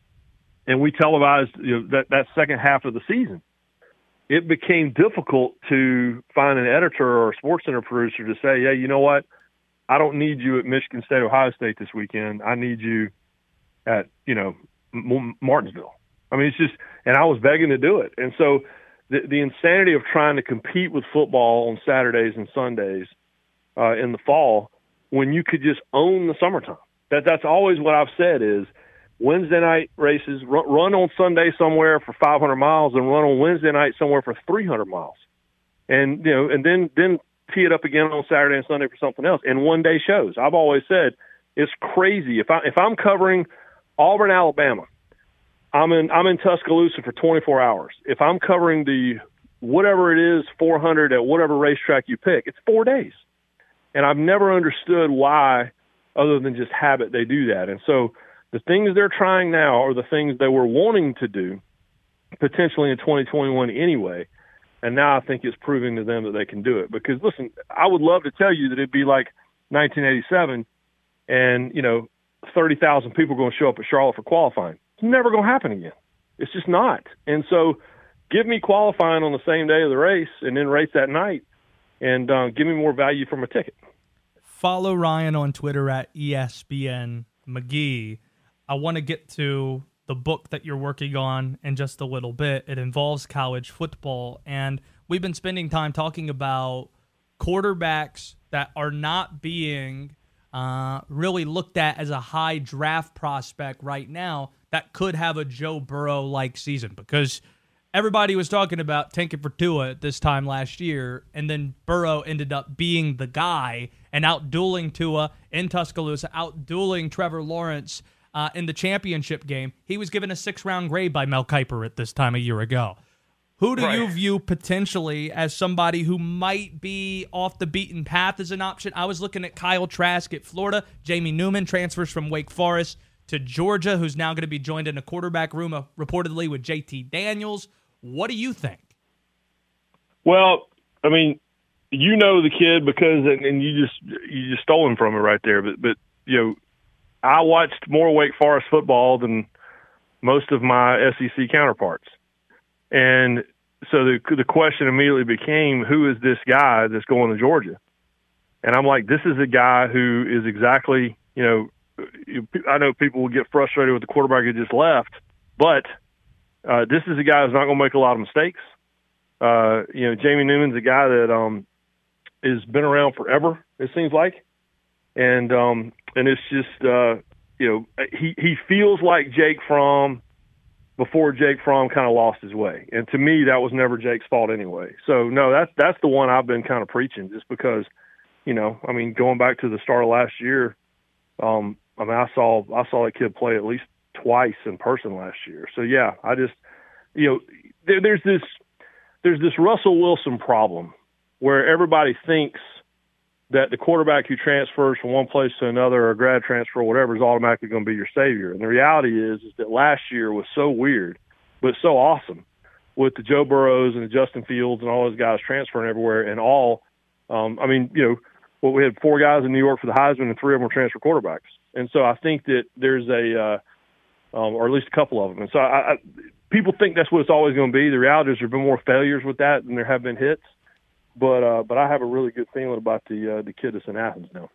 and we televised that second half of the season, it became difficult to find an editor or a SportsCenter producer to say, yeah, you know what? I don't need you at Michigan State, Ohio State this weekend. I need you at, Martinsville. I mean, it's just – and I was begging to do it. And so the insanity of trying to compete with football on Saturdays and Sundays in the fall when you could just own the summertime. That's always what I've said is Wednesday night races, run on Sunday somewhere for 500 miles and run on Wednesday night somewhere for 300 miles. And, and then tee it up again on Saturday and Sunday for something else. And one-day shows. I've always said it's crazy. If I'm covering Auburn, Alabama, I'm in Tuscaloosa for 24 hours. If I'm covering the whatever it is, 400 at whatever racetrack you pick, it's 4 days. And I've never understood why, other than just habit, they do that. And so the things they're trying now are the things they were wanting to do potentially in 2021 anyway. And now I think it's proving to them that they can do it. Because, listen, I would love to tell you that it'd be like 1987 and, 30,000 people are going to show up at Charlotte for qualifying. It's never going to happen again. It's just not. And so give me qualifying on the same day of the race and then race that night and give me more value from a ticket. Follow Ryan on Twitter at ESPN McGee. I want to get to the book that you're working on in just a little bit. It involves college football, and we've been spending time talking about quarterbacks that are not being really looked at as a high draft prospect right now that could have a Joe Burrow-like season, because everybody was talking about tanking for Tua at this time last year, and then Burrow ended up being the guy and out-dueling Tua in Tuscaloosa, out-dueling Trevor Lawrence in the championship game. He was given a 6th-round grade by Mel Kiper at this time a year ago. Who do you view potentially as somebody who might be off the beaten path as an option? I was looking at Kyle Trask at Florida. Jamie Newman transfers from Wake Forest to Georgia, who's now going to be joined in a quarterback room reportedly with JT Daniels. What do you think? Well, I mean, you know the kid because, and you just stole him from me right there. But I watched more Wake Forest football than most of my SEC counterparts. And so the question immediately became, who is this guy that's going to Georgia? And I'm like, this is a guy who is exactly, I know people will get frustrated with the quarterback who just left, but this is a guy who's not going to make a lot of mistakes. Jamie Newman's a guy that has been around forever, it seems like. And it's just, he feels like Jake Fromm before Jake Fromm kind of lost his way. And to me, that was never Jake's fault anyway. So, no, that's the one I've been kind of preaching just because, going back to the start of last year, I saw that kid play at least twice in person last year. So, yeah, I just, there's this Russell Wilson problem where everybody thinks that the quarterback who transfers from one place to another or grad transfer or whatever is automatically going to be your savior. And the reality is that last year was so weird, but so awesome with the Joe Burrows and the Justin Fields and all those guys transferring everywhere and all. We had 4 guys in New York for the Heisman and 3 of them were transfer quarterbacks. And so I think that there's or at least a couple of them. And so people think that's what it's always going to be. The reality is there have been more failures with that than there have been hits. But I have a really good feeling about the kid that's in Athens now.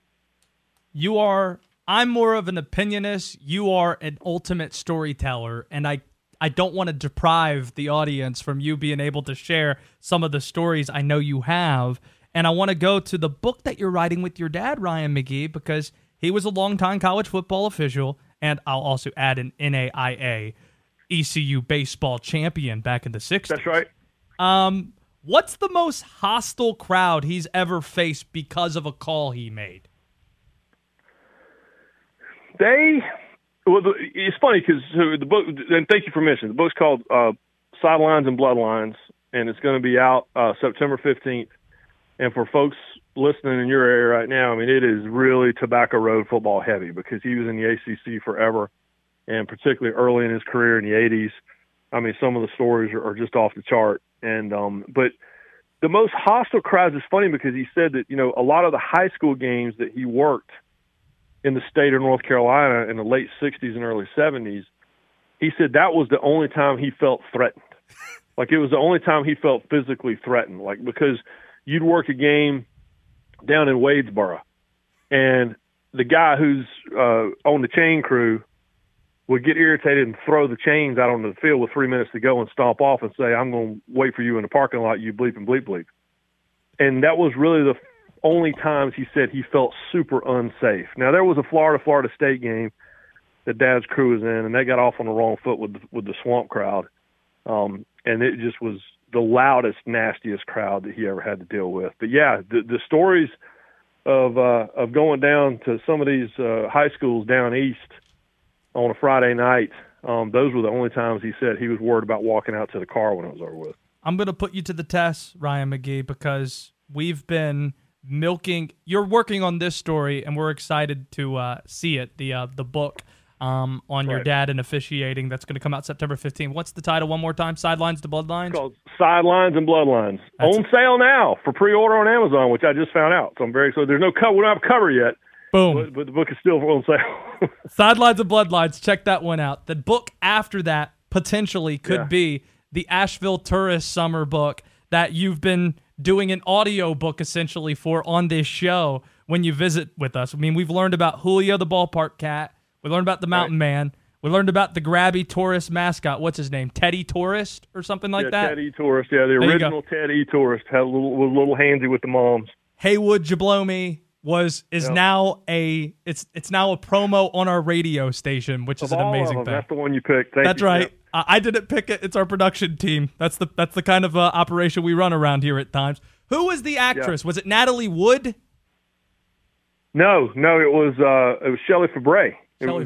I'm more of an opinionist. You are an ultimate storyteller, and I don't want to deprive the audience from you being able to share some of the stories I know you have. And I want to go to the book that you're writing with your dad, Ryan McGee, because he was a longtime college football official, and I'll also add an NAIA ECU baseball champion back in the 60s. That's right. What's the most hostile crowd he's ever faced because of a call he made? It's funny because the book, and thank you for mentioning, the book's called Sidelines and Bloodlines, and it's going to be out September 15th. And for folks listening in your area right now, I mean, it is really Tobacco Road football heavy because he was in the ACC forever, and particularly early in his career in the 80s. I mean, some of the stories are just off the chart. And but the most hostile crowds is funny because he said that, a lot of the high school games that he worked in the state of North Carolina in the late 60s and early 70s, he said that was the only time he felt threatened. Like, it was the only time he felt physically threatened. Like, because you'd work a game down in Wadesboro, and the guy who's on the chain crew would get irritated and throw the chains out onto the field with 3 minutes to go and stomp off and say, I'm going to wait for you in the parking lot, you bleep and bleep bleep. And that was really the only times he said he felt super unsafe. Now, there was a Florida State game that Dad's crew was in, and they got off on the wrong foot with the swamp crowd. And it just was the loudest, nastiest crowd that he ever had to deal with. But, yeah, the stories of going down to some of these high schools down east on a Friday night, those were the only times he said he was worried about walking out to the car when it was over with. I'm going to put you to the test, Ryan McGee, because we've been milking. You're working on this story, and we're excited to see it, the book on your dad and officiating that's going to come out September 15th. What's the title one more time? Sidelines to Bloodlines? It's called Sidelines and Bloodlines. On sale now for pre-order on Amazon, which I just found out. So I'm very excited. There's no cover. We don't have a cover yet. Boom. But the book is still on sale. Sidelines and Bloodlines. Check that one out. The book after that potentially could be the Asheville Tourist Summer book that you've been doing an audio book essentially for on this show when you visit with us. I mean, we've learned about Julio the ballpark cat. We learned about the Mountain Man. We learned about the grabby tourist mascot. What's his name? Teddy Tourist or something like that? Teddy Tourist. Yeah, the original Teddy Tourist. Had a little handsy with the moms. Haywood Jablomi is now a promo on our radio station, which is an amazing thing. That's the one you picked. That's you. right. Yep. I didn't pick it. It's our production team. That's the kind of operation we run around here at times. Who was the actress? Was it Natalie Wood? No, it was Shelley Fabre.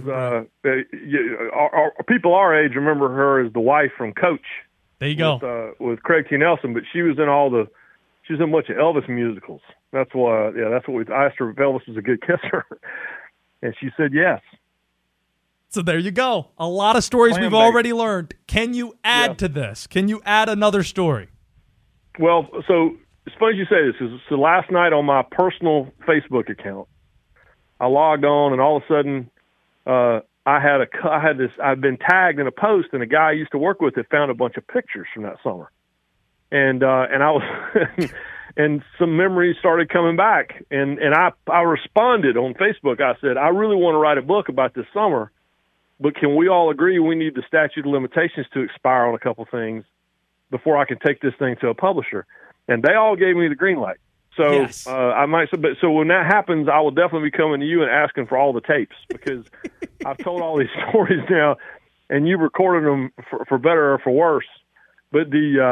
People our age remember her as the wife from Coach. There you go. With Craig T. Nelson, but she was in she was in a bunch of Elvis musicals. That's why. Yeah, that's what we asked her if Elvis was a good kisser, and she said yes. So there you go. A lot of stories we've already learned. Can you add to this? Can you add another story? Well, so it's funny you say this. So last night on my personal Facebook account, I logged on, and all of a sudden, I'd been tagged in a post, and a guy I used to work with had found a bunch of pictures from that summer, and I was, and some memories started coming back, and I responded on Facebook. I said, I really want to write a book about this summer, but can we all agree we need the statute of limitations to expire on a couple things before I can take this thing to a publisher? And they all gave me the green light. So yes. I might. So when that happens, I will definitely be coming to you and asking for all the tapes, because I've told all these stories now, and you've recorded them for better or for worse. But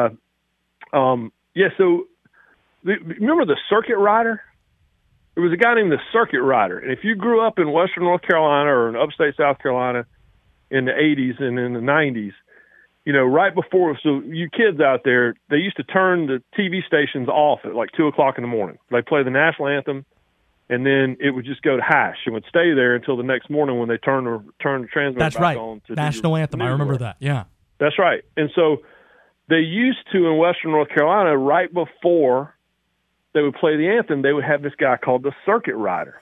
So remember the Circuit Rider? There was a guy named the Circuit Rider, and if you grew up in Western North Carolina or in upstate South Carolina in the 80s and in the 90s. Right before, so you kids out there, they used to turn the TV stations off at like 2 o'clock in the morning. They'd play the national anthem, and then it would just go to hash. It would stay there until the next morning when they turn the transmitter That's back right. on. To national anthem. I remember that. Yeah. That's right. And so they used to, in Western North Carolina, right before they would play the anthem, they would have this guy called the Circuit Rider,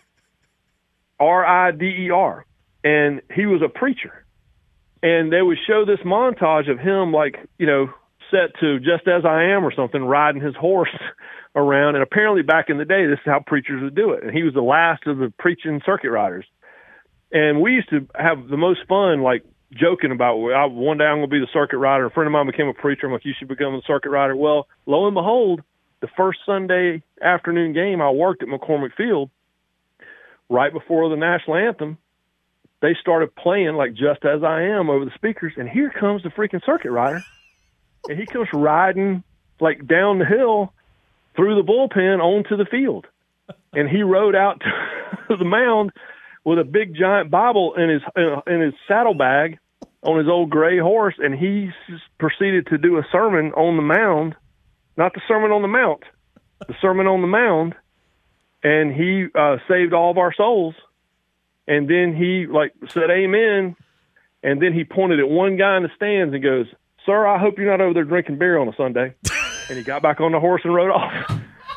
Rider. And he was a preacher. And they would show this montage of him, set to Just As I Am or something, riding his horse around. And apparently back in the day, this is how preachers would do it. And he was the last of the preaching circuit riders. And we used to have the most fun, joking about, one day I'm going to be the circuit rider. A friend of mine became a preacher. I'm like, you should become a circuit rider. Well, lo and behold, the first Sunday afternoon game I worked at McCormick Field, right before the national anthem, they started playing Just As I Am over the speakers, and here comes the freaking circuit rider. And he comes riding down the hill through the bullpen onto the field. And he rode out to the mound with a big giant Bible in his saddlebag on his old gray horse, and he proceeded to do a sermon on the mound, not the Sermon on the Mount, the Sermon on the Mound, and he saved all of our souls. And then he said amen, and then he pointed at one guy in the stands and goes, "Sir, I hope you're not over there drinking beer on a Sunday." And he got back on the horse and rode off.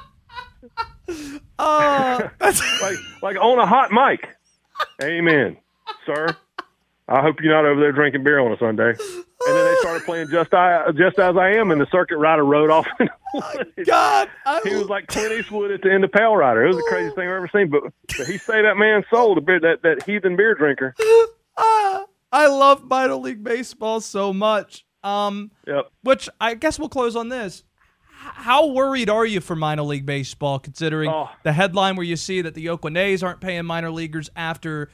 like on a hot mic. Amen, sir. I hope you're not over there drinking beer on a Sunday. And then they started playing Just As I Am, and the circuit rider rode off. God, he was like Clint Eastwood at the end of Pale Rider. It was the craziest thing I've ever seen. But he saved that man's soul, that heathen beer drinker. I love minor league baseball so much. Yep. Which I guess we'll close on this. How worried are you for minor league baseball, considering the headline where you see that the Oakland A's aren't paying minor leaguers after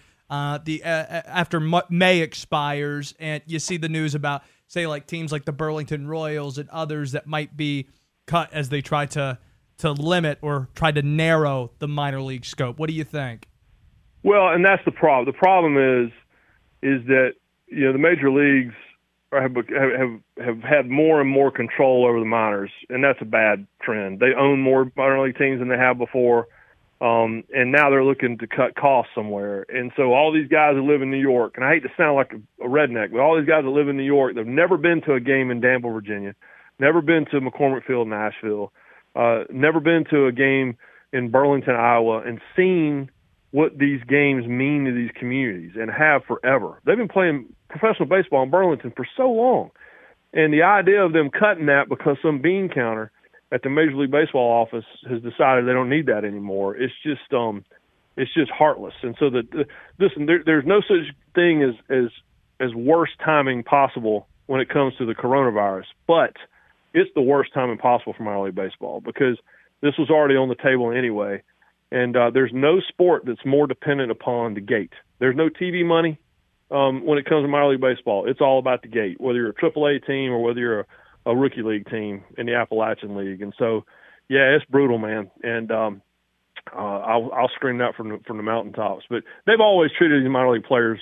May expires, and you see the news about, say, like teams like the Burlington Royals and others that might be cut as they try to limit or try to narrow the minor league scope. What do you think? Well, and that's the problem. The problem is that the major leagues have had more and more control over the minors, and that's a bad trend. They own more minor league teams than they have before, and now they're looking to cut costs somewhere. And so all these guys that live in New York, and I hate to sound like a redneck, but all these guys that live in New York, they've never been to a game in Danville, Virginia, never been to McCormick Field, Nashville, never been to a game in Burlington, Iowa, and seen what these games mean to these communities, and have forever. They've been playing professional baseball in Burlington for so long. And the idea of them cutting that because some bean counter at the Major League Baseball office has decided they don't need that anymore, it's just heartless. And so listen, there's no such thing as worst timing possible when it comes to the coronavirus, but it's the worst timing possible for minor league baseball because this was already on the table anyway. And there's no sport that's more dependent upon the gate. There's no TV money when it comes to minor league baseball. It's all about the gate, whether you're a AAA team or whether you're a rookie league team in the Appalachian League. And so, yeah, it's brutal, man. And I'll scream that from the mountaintops. But they've always treated these minor league players,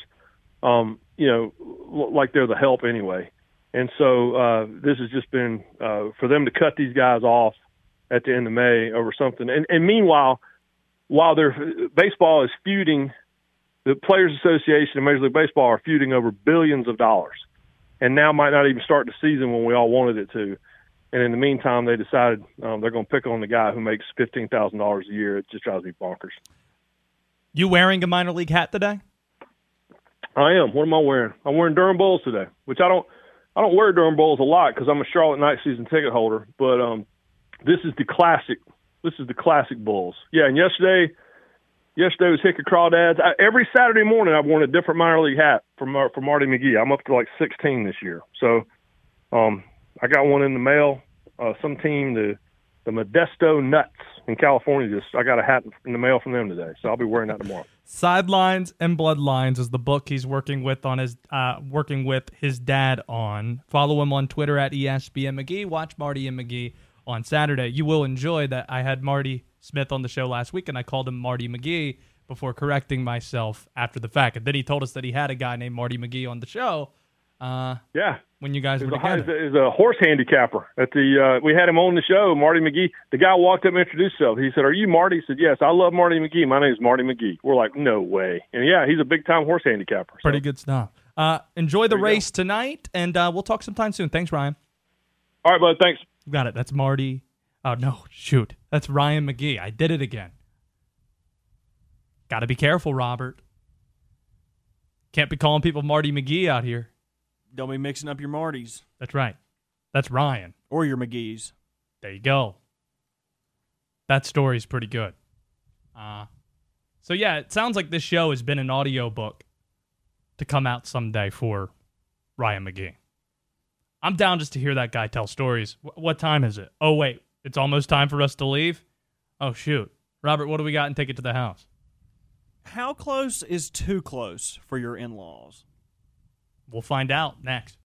like they're the help anyway. And so this has just been for them to cut these guys off at the end of May over something. And meanwhile, while baseball is feuding, the Players Association and Major League Baseball are feuding over billions of dollars, and now might not even start the season when we all wanted it to. And in the meantime, they decided they're going to pick on the guy who makes $15,000 a year. It just drives me bonkers. You wearing a minor league hat today? I am. What am I wearing? I'm wearing Durham Bulls today, which I don't wear Durham Bulls a lot because I'm a Charlotte night season ticket holder. But this is the classic. This is the classic Bulls. Yeah, and yesterday was Hickey Crawdads. Every Saturday morning I've worn a different minor league hat for Marty McGee. I'm up to like 16 this year. So I got one in the mail. Some team, the Modesto Nuts in California, I got a hat in the mail from them today. So I'll be wearing that tomorrow. Sidelines and Bloodlines is the book he's working with his dad on. Follow him on Twitter at ESPN McGee. Watch Marty and McGee on Saturday. You will enjoy that. I had Marty Smith on the show last week, and I called him Marty McGee before correcting myself after the fact. And then he told us that he had a guy named Marty McGee on the show. When you guys were together. He's a horse handicapper. We had him on the show, Marty McGee. The guy walked up and introduced himself. He said, "Are you Marty?" He said, "Yes, I love Marty McGee. My name's Marty McGee." We're like, "No way." And yeah, he's a big-time horse handicapper. So. Pretty good stuff. Enjoy the race tonight, and we'll talk sometime soon. Thanks, Ryan. All right, bud. Thanks. You got it. That's Marty. Oh, no. Shoot. That's Ryan McGee. I did it again. Got to be careful, Robert. Can't be calling people Marty McGee out here. Don't be mixing up your Martys. That's right. That's Ryan. Or your McGees. There you go. That story's pretty good. So, yeah, it sounds like this show has been an audiobook to come out someday for Ryan McGee. I'm down just to hear that guy tell stories. What time is it? Oh, wait. It's almost time for us to leave? Oh, shoot. Robert, what do we got and take it to the house? How close is too close for your in-laws? We'll find out next.